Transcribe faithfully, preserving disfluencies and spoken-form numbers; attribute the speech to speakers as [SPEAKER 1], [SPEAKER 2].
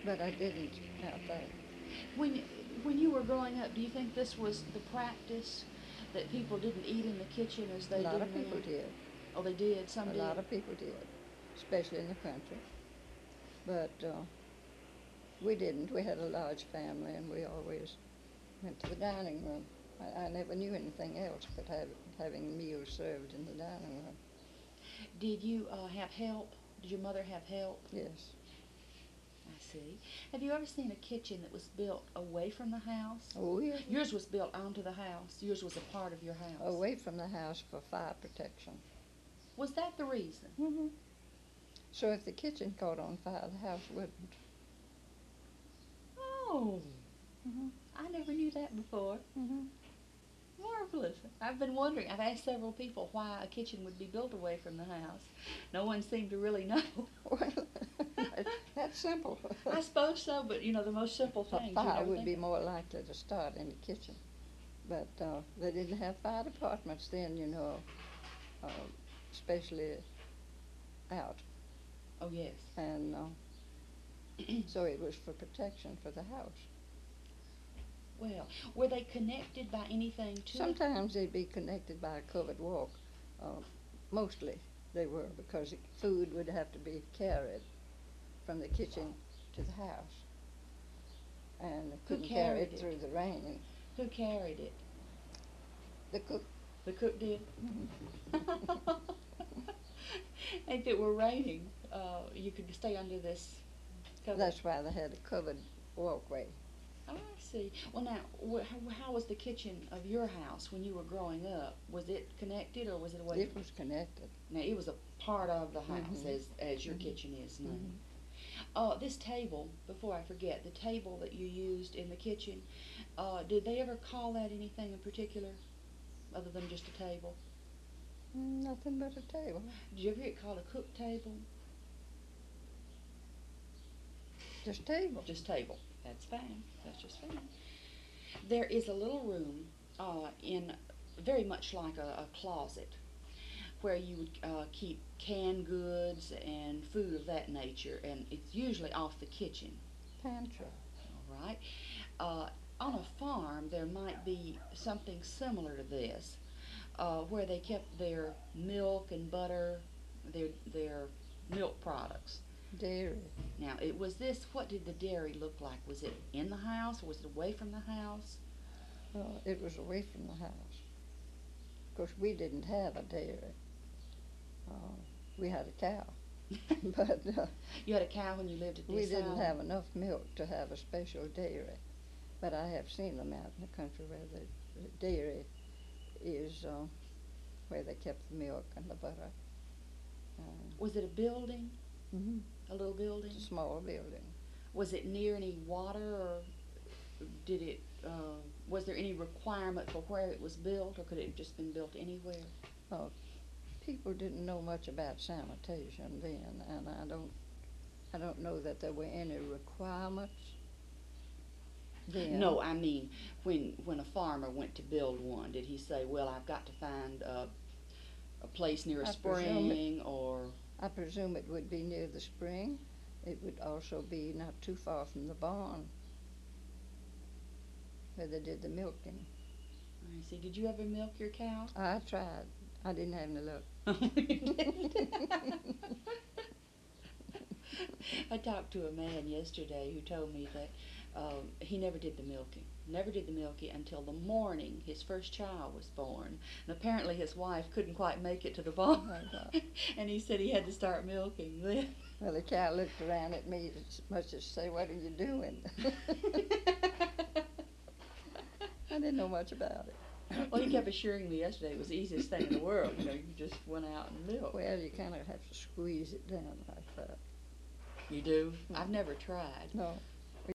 [SPEAKER 1] but I didn't out there.
[SPEAKER 2] When when you were growing up, do you think this was the practice that people didn't eat in the kitchen as
[SPEAKER 1] A
[SPEAKER 2] they do
[SPEAKER 1] lot of people
[SPEAKER 2] now?
[SPEAKER 1] did.
[SPEAKER 2] Oh, they did. Some
[SPEAKER 1] A
[SPEAKER 2] did.
[SPEAKER 1] lot of people did, especially in the country. But uh, we didn't. We had a large family, and we always went to the dining room. I, I never knew anything else but have, having meals served in the dining room.
[SPEAKER 2] Did you uh, have help? Did your mother have help?
[SPEAKER 1] Yes.
[SPEAKER 2] I see. Have you ever seen a kitchen that was built away from the house?
[SPEAKER 1] Oh, yeah.
[SPEAKER 2] Yours was built onto the house. Yours was a part of your house.
[SPEAKER 1] Away from the house for fire protection.
[SPEAKER 2] Was that the reason?
[SPEAKER 1] Mm-hmm. So if the kitchen caught on fire, the house wouldn't.
[SPEAKER 2] Oh,
[SPEAKER 1] Mm-hmm.
[SPEAKER 2] I never knew that before.
[SPEAKER 1] Mm-hmm.
[SPEAKER 2] Marvelous. I've been wondering. I've asked several people why a kitchen would be built away from the house. No one seemed to really know.
[SPEAKER 1] Well, that's simple.
[SPEAKER 2] I suppose so, but you know, the most simple
[SPEAKER 1] A
[SPEAKER 2] things you
[SPEAKER 1] fire
[SPEAKER 2] never
[SPEAKER 1] would
[SPEAKER 2] think
[SPEAKER 1] be
[SPEAKER 2] of.
[SPEAKER 1] more likely to start in the kitchen. But uh, they didn't have fire departments then, you know, uh, especially out.
[SPEAKER 2] Oh, yes.
[SPEAKER 1] And uh, so it was for protection for the house.
[SPEAKER 2] Well, were they connected by anything to it?
[SPEAKER 1] Sometimes they'd be connected by a covered walk. Uh, mostly they were, because food would have to be carried from the kitchen to the house. And they
[SPEAKER 2] Who
[SPEAKER 1] couldn't carry
[SPEAKER 2] carried
[SPEAKER 1] it
[SPEAKER 2] it?
[SPEAKER 1] through the rain.
[SPEAKER 2] Who carried it?
[SPEAKER 1] The cook.
[SPEAKER 2] The cook did? If it were raining, uh, you could stay under this cover.
[SPEAKER 1] That's why they had a covered walkway.
[SPEAKER 2] Oh, I see. Well, now, wh- how, how was the kitchen of your house when you were growing up? Was it connected or was it away?
[SPEAKER 1] It was connected.
[SPEAKER 2] Now, it was a part of the house,
[SPEAKER 1] Mhm.
[SPEAKER 2] as as your
[SPEAKER 1] Mhm.
[SPEAKER 2] kitchen is now.
[SPEAKER 1] Mhm.
[SPEAKER 2] Uh, this table, before I forget, the table that you used in the kitchen, uh, did they ever call that anything in particular, other than just a table?
[SPEAKER 1] Mm, Nothing but a table.
[SPEAKER 2] Did you ever hear it called a cook table?
[SPEAKER 1] Just table.
[SPEAKER 2] Just table. That's fine. That's just fine. There is a little room uh, in very much like a, a closet where you would uh, keep canned goods and food of that nature, and it's usually off the kitchen.
[SPEAKER 1] Pantry.
[SPEAKER 2] All right. Uh, on a farm, there might be something similar to this, uh, where they kept their milk and butter, their their milk products.
[SPEAKER 1] Dairy.
[SPEAKER 2] Now, it was this. What did the dairy look like? Was it in the house, or was it away from the house?
[SPEAKER 1] Uh, it was away from the house. Of course, we didn't have a dairy. Uh, we had a cow. But uh,
[SPEAKER 2] You had a cow when you lived at this
[SPEAKER 1] we didn't
[SPEAKER 2] island?
[SPEAKER 1] have enough milk to have a special dairy. But I have seen them out in the country where the, the dairy is, uh, where they kept the milk and the butter. Um,
[SPEAKER 2] Was it a building?
[SPEAKER 1] mm-hmm.
[SPEAKER 2] A little building?
[SPEAKER 1] It's a small building.
[SPEAKER 2] Was it near any water, or did it? Uh, was there any requirement for where it was built, or could it have just been built anywhere?
[SPEAKER 1] Uh, people didn't know much about sanitation then, and I don't, I don't know that there were any requirements then.
[SPEAKER 2] No, I mean, when when a farmer went to build one, did he say, "Well, I've got to find a, a place near a
[SPEAKER 1] I presume it-
[SPEAKER 2] spring," or
[SPEAKER 1] I presume it would be near the spring. It would also be not too far from the barn where they did the milking.
[SPEAKER 2] I see. Did you ever milk your cow?
[SPEAKER 1] I tried. I didn't have any luck.
[SPEAKER 2] I talked to a man yesterday who told me that um, he never did the milking. Never did the milking until the morning his first child was born. And apparently his wife couldn't quite make it to the barn.
[SPEAKER 1] Oh, my God.
[SPEAKER 2] And he said he had to start milking then.
[SPEAKER 1] Well, the cow looked around at me as much as to say, "What are you doing?" I didn't know much about it.
[SPEAKER 2] Well, he kept assuring me yesterday it was the easiest thing in the world. You know, you just went out and milked.
[SPEAKER 1] Well, you kind of have to squeeze it down like that.
[SPEAKER 2] You do?
[SPEAKER 1] Mm.
[SPEAKER 2] I've never tried.
[SPEAKER 1] No.